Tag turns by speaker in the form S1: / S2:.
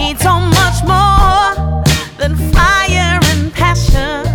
S1: need so much more than fire and passion.